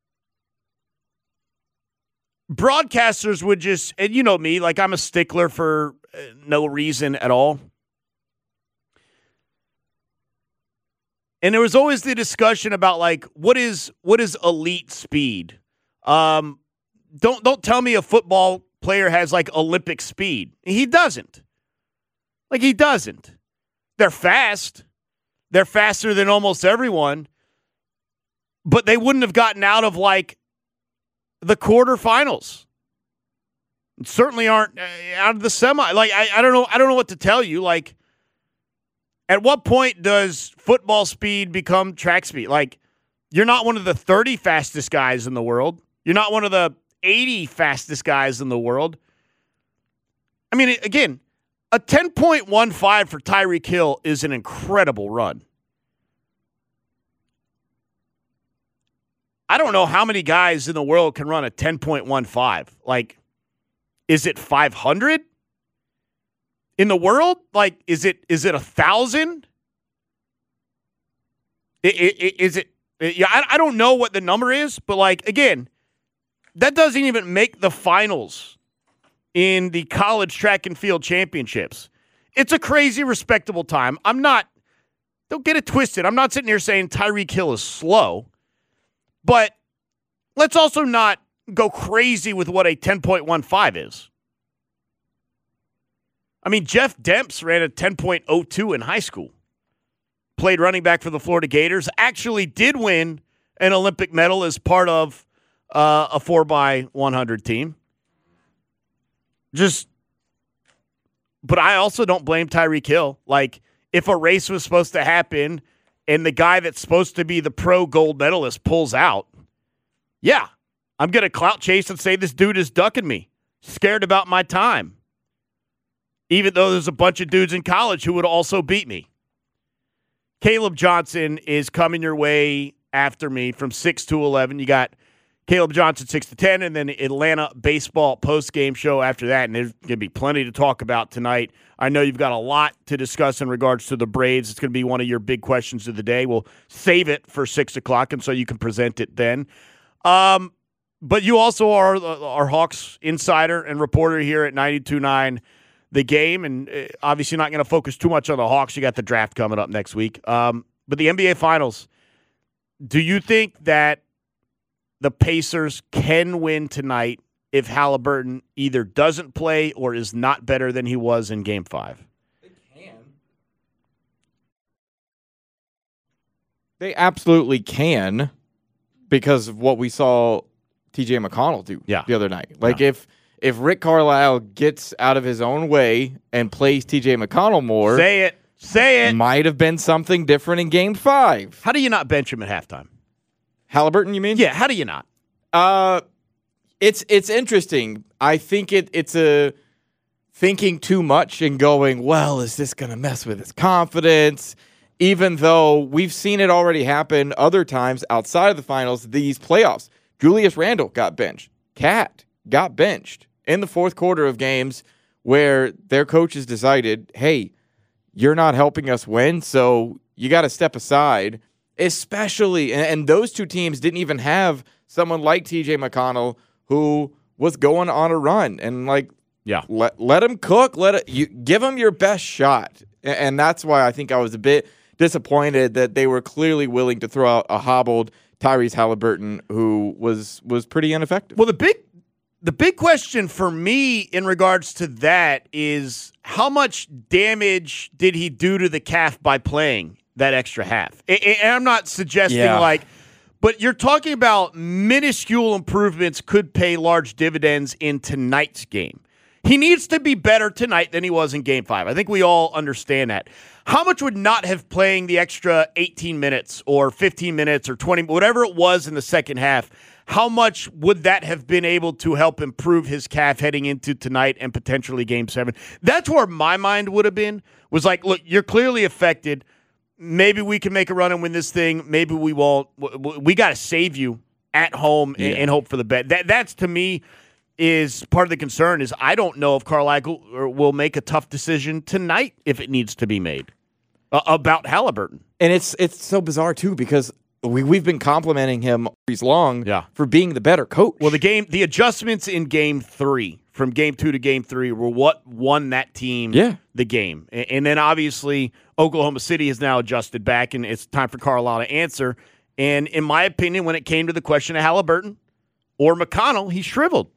broadcasters would just, and you know me, like, I'm a stickler for uh, no reason at all. And there was always the discussion about, like, what is what is elite speed? Um, don't don't tell me a football player has, like, Olympic speed. He doesn't. Like, he doesn't. They're fast. They're faster than almost everyone. But they wouldn't have gotten out of, like, the quarterfinals. Certainly aren't out of the semi. Like, I, I don't know. I don't know what to tell you. Like, at what point does football speed become track speed? Like, you're not one of the thirty fastest guys in the world. You're not one of the eighty fastest guys in the world. I mean, again, a ten point one five for Tyreek Hill is an incredible run. I don't know how many guys in the world can run a ten point one five. Like, is it five hundred? In the world, like, is it is it a thousand? Is it? Yeah, I, I don't know what the number is, but, like, again, that doesn't even make the finals in the college track and field championships. It's a crazy, respectable time. I'm not. Don't get it twisted. I'm not sitting here saying Tyreek Hill is slow, but let's also not go crazy with what a ten point one five is. I mean, Jeff Demps ran a ten point oh two in high school. played running back for the Florida Gators, actually did win an Olympic medal as part of uh, a four by one hundred team. Just, but I also don't blame Tyreek Hill. Like, if a race was supposed to happen and the guy that's supposed to be the pro gold medalist pulls out, yeah, I'm going to clout chase and say this dude is ducking me, scared about my time, even though there's a bunch of dudes in college who would also beat me. Caleb Johnson is coming your way after me from six to eleven. You got Caleb Johnson six to ten, and then Atlanta baseball post-game show after that, and there's going to be plenty to talk about tonight. I know you've got a lot to discuss in regards to the Braves. It's going to be one of your big questions of the day. We'll save it for six o'clock, and so you can present it then. Um, but you also are our Hawks insider and reporter here at ninety-two point nine The Game, and obviously not going to focus too much on the Hawks. You got the draft coming up next week. Um, but the N B A Finals, do you think that the Pacers can win tonight if Halliburton either doesn't play or is not better than he was in Game five? They can. They absolutely can because of what we saw T J McConnell do yeah. the other night. Like, yeah. if if Rick Carlisle gets out of his own way and plays T J McConnell more. Say it. Say it. Might have been something different in Game five. How do you not bench him at halftime? Halliburton, you mean? Yeah, how do you not? Uh, it's it's interesting. I think it it's a thinking too much and going, well, is this going to mess with his confidence? Even though we've seen it already happen other times outside of the finals, these playoffs. Julius Randle got benched. Cat got benched in the fourth quarter of games where their coaches decided, hey, you're not helping us win, so you got to step aside. Especially, and, and those two teams didn't even have someone like T J McConnell who was going on a run. And, like, yeah, let, let him cook. Let it, you give him your best shot. And, and that's why I think I was a bit disappointed that they were clearly willing to throw out a hobbled Tyrese Halliburton who was was pretty ineffective. Well, the big the big question for me in regards to that is how much damage did he do to the calf by playing that extra half? And I'm not suggesting yeah. like, but you're talking about minuscule improvements could pay large dividends in tonight's game. He needs to be better tonight than he was in Game five. I think we all understand that. How much would not have playing the extra eighteen minutes or fifteen minutes or twenty, whatever it was in the second half, how much would that have been able to help improve his calf heading into tonight and potentially Game seven? That's where my mind would have been, was like, look, you're clearly affected. Maybe we can make a run and win this thing. Maybe we won't. We got to save you at home yeah. and, and hope for the best. That, that's, to me, is part of the concern is I don't know if Carlisle will make a tough decision tonight if it needs to be made uh, about Halliburton. And it's it's so bizarre, too, because we, we've been complimenting him all long yeah. for being the better coach. Well, the game, the adjustments in Game three, from Game two to Game three, were what won that team yeah. the game. And, and then, obviously, Oklahoma City has now adjusted back, and it's time for Carlisle to answer. And in my opinion, when it came to the question of Halliburton or McConnell, he shriveled.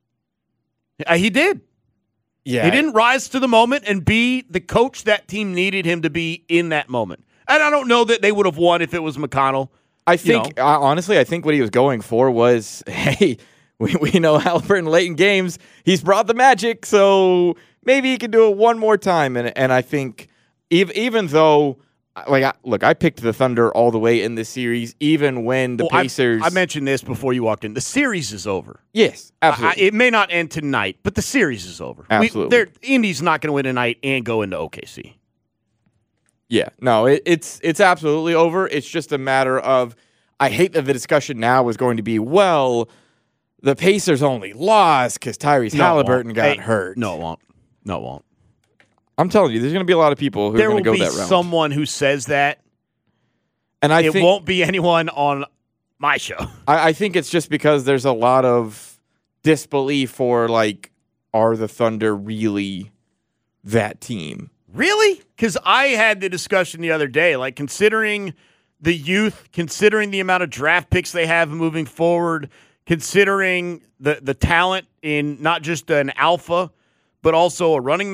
Uh, he did. Yeah. He didn't rise to the moment and be the coach that team needed him to be in that moment. And I don't know that they would have won if it was McConnell. I think, you know. uh, honestly, I think what he was going for was, hey, we, we know Halliburton late in games, he's brought the magic, so maybe he can do it one more time. And and I think even, even though, like, I, look, I picked the Thunder all the way in this series, even when the well, Pacers. I, I mentioned this before you walked in. The series is over. Yes, absolutely. I, it may not end tonight, but the series is over. Absolutely. We, Indy's not going to win tonight and go into O K C. Yeah, no, it, it's it's absolutely over. It's just a matter of, I hate that the discussion now is going to be, well, the Pacers only lost because Tyrese no, Halliburton got hey, hurt. No, it won't. No, it won't. I'm telling you, there's going to be a lot of people who there are going to go that route. There will be someone who says that, and I it think, won't be anyone on my show. I, I think it's just because there's a lot of disbelief for, like, are the Thunder really that team? Really? Because I had the discussion the other day, like, considering the youth, considering the amount of draft picks they have moving forward, considering the, the talent in not just an alpha, but also a running mate,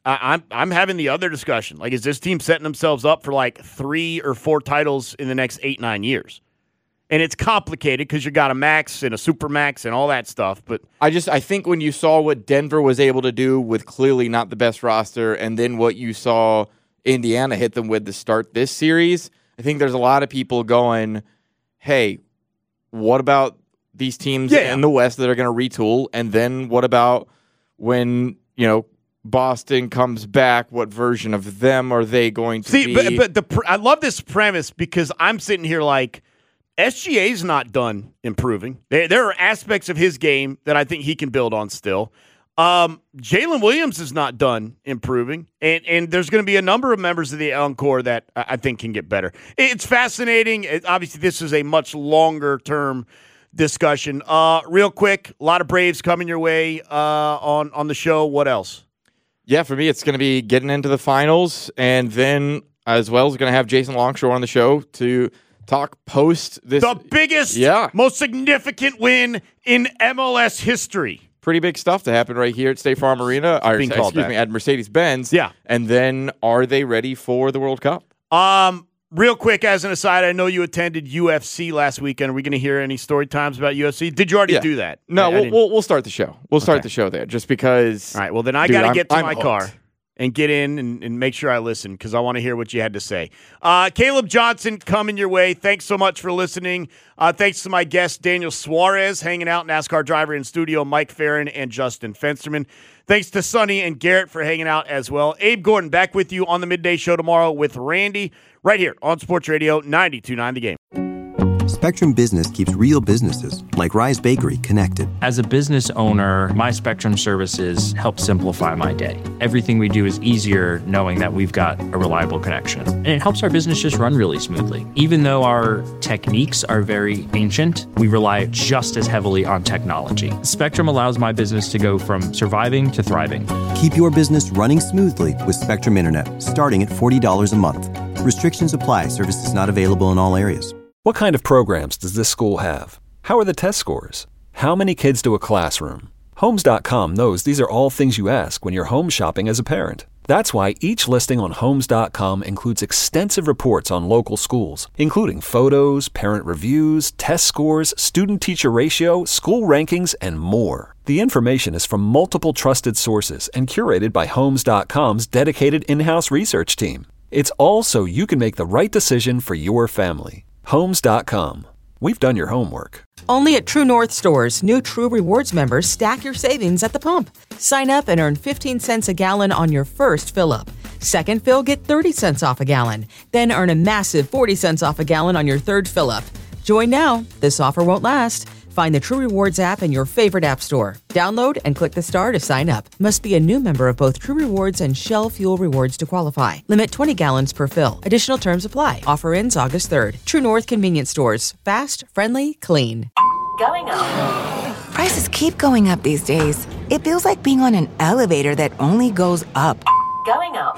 I, I'm I'm having the other discussion. Like, is this team setting themselves up for like three or four titles in the next eight, nine years? And it's complicated because you got a max and a super max and all that stuff. But I just I think when you saw what Denver was able to do with clearly not the best roster, and then what you saw Indiana hit them with to start this series, I think there's a lot of people going, hey, what about these teams yeah. in the West that are going to retool? And then what about when, you know, Boston comes back? What version of them are they going to See, be? But, but the pr- I love this premise because I'm sitting here like, S G A's not done improving. There, there are aspects of his game that I think he can build on still. Um, Jalen Williams is not done improving, and, and there's going to be a number of members of the encore that I think can get better. It's fascinating. It, obviously, this is a much longer-term discussion. Uh, real quick, a lot of Braves coming your way uh, on, on the show. What else? Yeah, for me, it's going to be getting into the finals, and then as well as going to have Jason Longshore on the show to talk post this. The biggest, yeah. most significant win in M L S history. Pretty big stuff to happen right here at State Farm Arena. Or, Being excuse called me, at Mercedes-Benz. Yeah. And then are they ready for the World Cup? Um, real quick, as an aside, I know you attended U F C last weekend. Are we going to hear any story times about U F C? Did you already yeah. do that? No, I, we'll, I we'll we'll start the show. We'll start okay. the show there just because. All right, well, then I got to get to I'm my hooked. car and get in and, and make sure I listen because I want to hear what you had to say. Uh, Caleb Johnson coming your way. Thanks so much for listening. Uh, thanks to my guest, Daniel Suarez, hanging out, NASCAR driver in studio, Mike Farron and Justin Fensterman. Thanks to Sonny and Garrett for hanging out as well. Abe Gordon back with you on the Midday Show tomorrow with Randy right here on Sports Radio ninety-two point nine The Game. Spectrum Business keeps real businesses, like Rise Bakery, connected. As a business owner, my Spectrum services help simplify my day. Everything we do is easier knowing that we've got a reliable connection. And it helps our business just run really smoothly. Even though our techniques are very ancient, we rely just as heavily on technology. Spectrum allows my business to go from surviving to thriving. Keep your business running smoothly with Spectrum Internet, starting at forty dollars a month. Restrictions apply. Services not available in all areas. What kind of programs does this school have? How are the test scores? How many kids do a classroom? Homes dot com knows these are all things you ask when you're home shopping as a parent. That's why each listing on Homes dot com includes extensive reports on local schools, including photos, parent reviews, test scores, student-teacher ratio, school rankings, and more. The information is from multiple trusted sources and curated by Homes dot com's dedicated in-house research team. It's all so you can make the right decision for your family. Homes dot com. We've done your homework. Only at True North stores, new True Rewards members stack your savings at the pump. Sign up and earn fifteen cents a gallon on your first fill-up. Second fill, get thirty cents off a gallon. Then earn a massive forty cents off a gallon on your third fill-up. Join now. This offer won't last. Find the True Rewards app in your favorite app store. Download and click the star to sign up. Must be a new member of both True Rewards and Shell Fuel Rewards to qualify. Limit twenty gallons per fill. Additional terms apply. Offer ends August third. True North Convenience Stores. Fast, friendly, clean. Going up. Prices keep going up these days. It feels like being on an elevator that only goes up. Going up.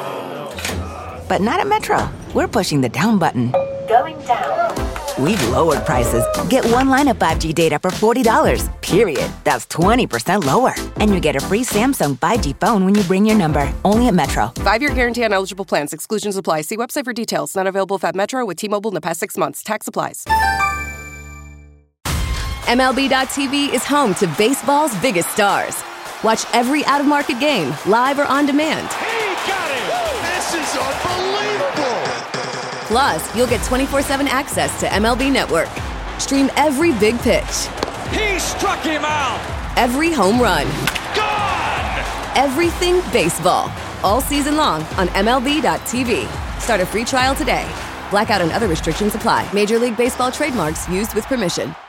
But not at Metro. We're pushing the down button. Going down. We've lowered prices. Get one line of five G data for forty dollars, period. That's twenty percent lower. And you get a free Samsung five G phone when you bring your number. Only at Metro. Five-year guarantee on eligible plans. Exclusions apply. See website for details. Not available at Metro with T-Mobile in the past six months. Tax applies. M L B dot T V is home to baseball's biggest stars. Watch every out-of-market game, live or on demand. He got it! This is unbelievable! Plus, you'll get twenty-four seven access to M L B Network. Stream every big pitch. He struck him out! Every home run. Gone! Everything baseball. All season long on M L B dot T V. Start a free trial today. Blackout and other restrictions apply. Major League Baseball trademarks used with permission.